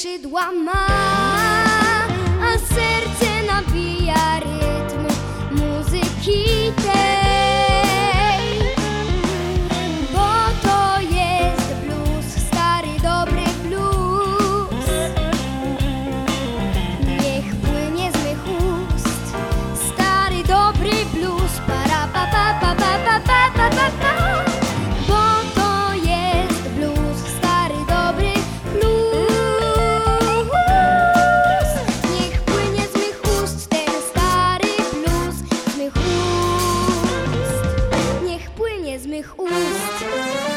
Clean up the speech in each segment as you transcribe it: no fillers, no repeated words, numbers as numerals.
skrzydła ma, a serce nabija rytm muzyki tej. Bo to jest blues, stary dobry blues. Niech płynie z mych ust, stary dobry blues. Para pa pa pa pa pa pa pa pa pa. Z mych ust.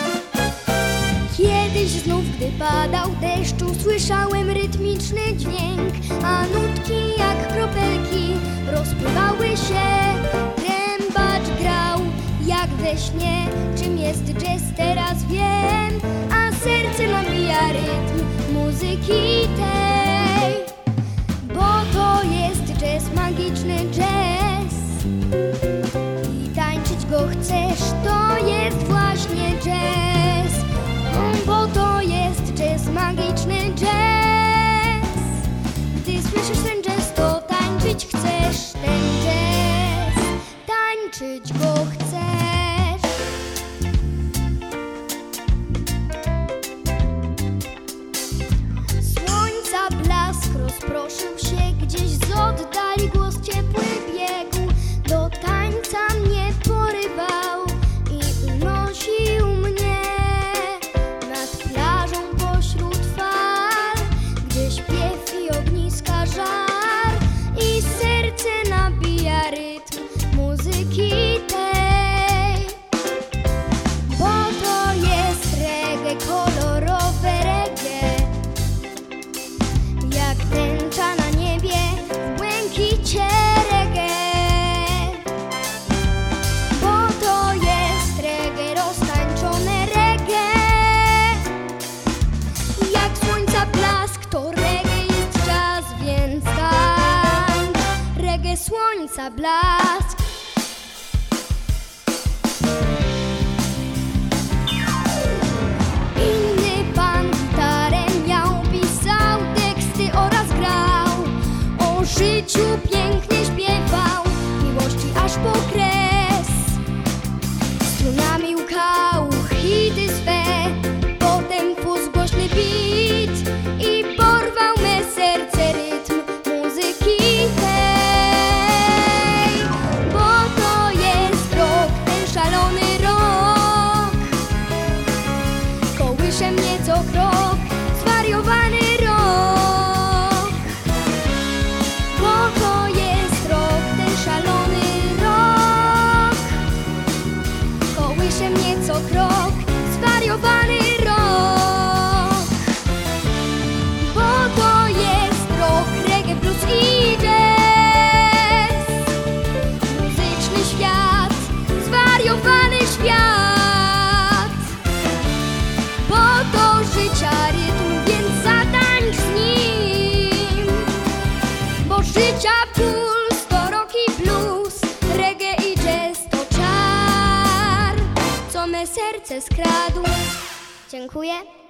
Kiedyś znów, gdy padał deszcz, usłyszałem rytmiczny dźwięk, a nutki jak kropelki rozpływały się. Trębacz grał jak we śnie. Czym jest jazz, teraz wiem, a serce nabija rytm muzyki tej. Bo to jest jazz, magiczny jazz. I tańczyć go chcesz, to jest właśnie jazz. Bo to jest jazz, magiczny jazz. Gdy słyszysz ten jazz, to tańczyć chcesz ten jazz. Tańczyć go chcesz. Słońca blask rozproszył się gdzieś z oddali, głos ciepły biegł. Do tańca mnie porywał i unosił mnie nad plażą pośród fal, gdy śpiew i ogniska żar i serce nabija rytm muzyki tej. Bo to jest reggae, kolorowe reggae, jak tęcza na niebie w błękicie reggae. Słońca blask. Inny pan gitarę miał, pisał teksty oraz grał. O życiu pięknie śpiewał, miłości aż po kres. Strunami łkał hity swe, potem fuz głośny beat i porwał me serce rytm muzyki tej. Kołysze mnie co krok, zwariowany rok. Bo to jest rok, ten szalony rok. Kołysze mnie co krok, zwariowany rok. Bo to jest rok reggae, blues i jazz. Muzyczny świat, zwariowany świat. Życia rytm, więc zatańcz z nim. Bo życia puls to rock i blues, reggae i jazz to czar, co me serce skradł. Dziękuję.